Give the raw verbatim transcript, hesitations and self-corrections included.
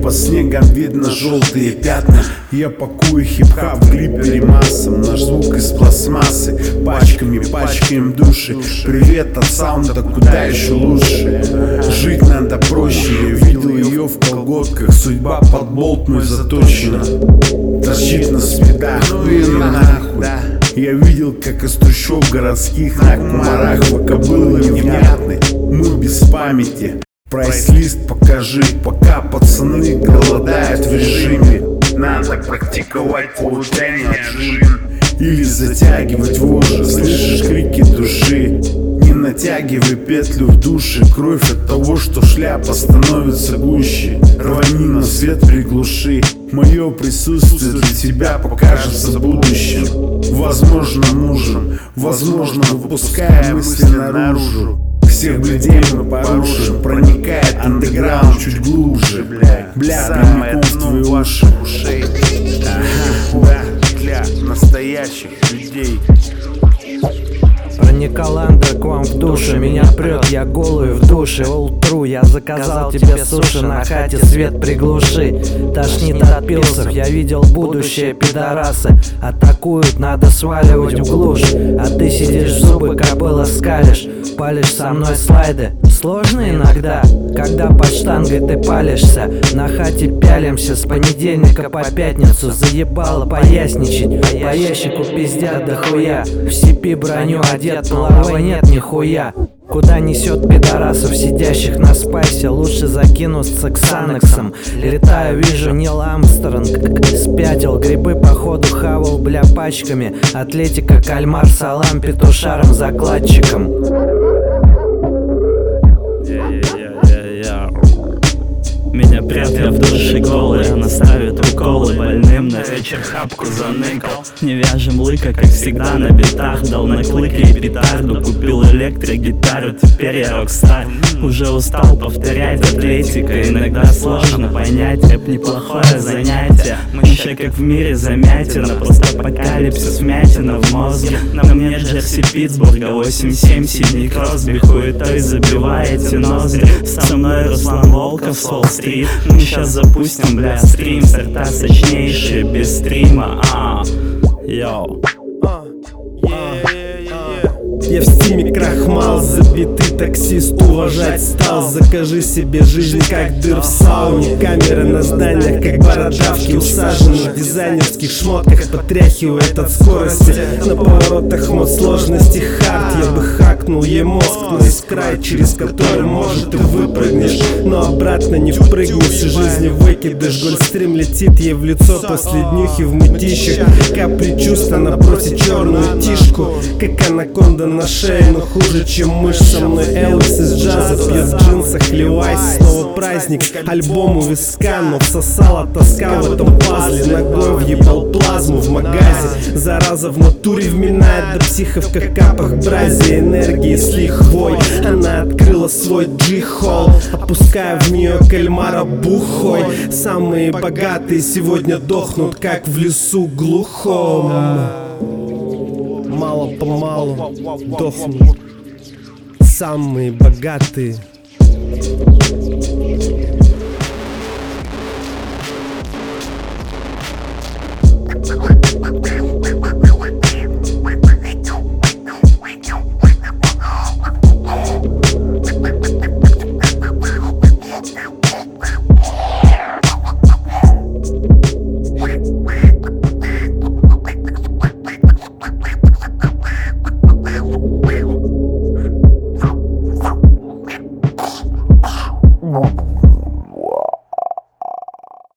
Под снегом видно желтые пятна. Я пакую хип-хап в глипере массам. Наш звук из пластмассы, пачками пачкаем души. Привет от саунда, куда еще лучше. Жить надо проще, я видел ее в колготках. Судьба под болт мой заточена, торчит на спидах, ну и нахуй. Я видел, как из трущоб городских на комарах кобылы невнятны. Мы без памяти. Прайс-лист покажи, пока пацаны голодают в режиме. Надо практиковать получение отжим или затягивать вожжи. Слышишь крики души? Не натягивай петлю в душе. Кровь от того, что шляпа становится гуще. Рвани на свет, приглуши. Мое присутствие для тебя покажется будущим. Возможно, мужем, возможно, выпуская мысли наружу. Всех людей мы порушим, проникает андеграунд чуть глубже. Бля, бля, прямиком в твои ваши ушей. Да, для настоящих людей. Проникал андер к вам в душу, меня прет, я голый в душе. Old True, я заказал тебе суши, на хате свет приглуши. Тошнит от пилсов, я видел будущее, пидорасы атакуют, надо сваливать в глушь. А ты сидишь в зубы, кобыла скалишь, палишь со мной слайды. Сложно иногда, когда под штангой ты палишься. На хате пялимся с понедельника по пятницу. Заебало поясничать, по ящику пиздят дохуя. В сипи броню одет, половой нет нихуя. Куда несет пидорасов, сидящих на спайсе? Лучше закинуться к Санексам. Летаю, вижу Нил Армстронг. Спятил, грибы походу хавал, бля, пачками. Атлетика, кальмар, салам, петушаром, закладчиком. Меня прет, я в душе голый, она ставит уколы больным. На вечер хапку заныкал. Не вяжем лыка, как всегда на битах. Дал на клыке и петарду, купил электрогитару, теперь я рокстар. Уже устал повторять атлетика, иногда сложно понять. Рэп неплохое занятие, мы еще как в мире замятина. Постапокалипсис, вмятина в мозге. На мне джерси Питтсбурга, восемь семь, Сидни Кросби. Хуетой забиваете ноздри. Со мной Руслан Волков, Солстрит. Мы сейчас запустим, бля, стрим. Сорта сочнейшие, без стрима. А, йоу. Я в стиме крахмал, забитый таксист уважать стал. Закажи себе жизнь, как дыр в сауне. Камеры на зданиях, как бородавки, усажены в дизайнерских шмотках, потряхивает от скорости. На поворотах мод сложности хард. Я бы хакнул ей мозг, но есть край, через который, может, ты выпрыгнешь, но обратно не впрыгнешь. И жизни выкидыш, гольстрим летит ей в лицо после днюхи в мытищах. Капри чувств, она просит черную тишку, как анаконда на шее, но хуже, чем мышь. Со мной Элвис из джаза пьет в джинсах Левайс. Снова праздник, альбом у виска, но всосала тоска в этом пазле. Ногой въебал плазму в магазе. Зараза в натуре вминает до психа в капах брази. Энергии с лихвой, она открыла свой джи-холл, опуская в нее кальмара бухой. Самые богатые сегодня дохнут, как в лесу глухом. Мало-помалу дохнут самые богатые.